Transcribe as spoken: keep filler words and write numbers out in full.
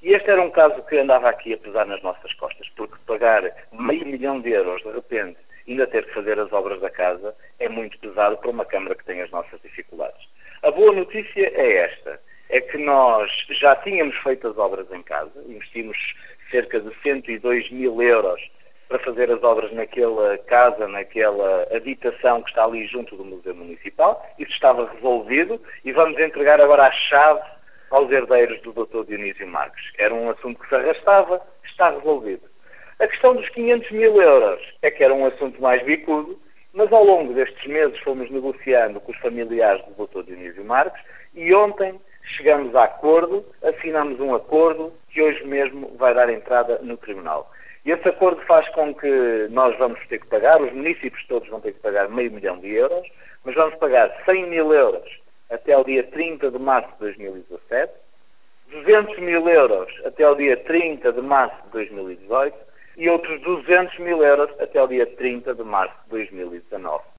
E este era um caso que andava aqui a pesar nas nossas costas, porque pagar meio milhão de euros, de repente, ainda ter que fazer as obras da casa, é muito pesado para uma Câmara que tem as nossas dificuldades. A boa notícia é esta, é que nós já tínhamos feito as obras em casa, investimos cerca de cento e dois mil euros para fazer as obras naquela casa, naquela habitação que está ali junto do Museu Municipal. Isso estava resolvido e vamos entregar agora a chave aos herdeiros do doutor Dionísio Marques. Era um assunto que se arrastava, está resolvido. A questão dos quinhentos mil euros é que era um assunto mais bicudo, mas ao longo destes meses fomos negociando com os familiares do doutor Dionísio Marques e ontem chegamos a acordo, assinamos um acordo que hoje mesmo vai dar entrada no Tribunal. E esse acordo faz com que nós vamos ter que pagar, os municípios todos vão ter que pagar meio milhão de euros, mas vamos pagar cem mil euros até ao dia trinta de março de dois mil e dezassete, duzentos mil euros até ao dia trinta de março de dois mil e dezoito e outros duzentos mil euros até ao dia trinta de março de dois mil e dezanove.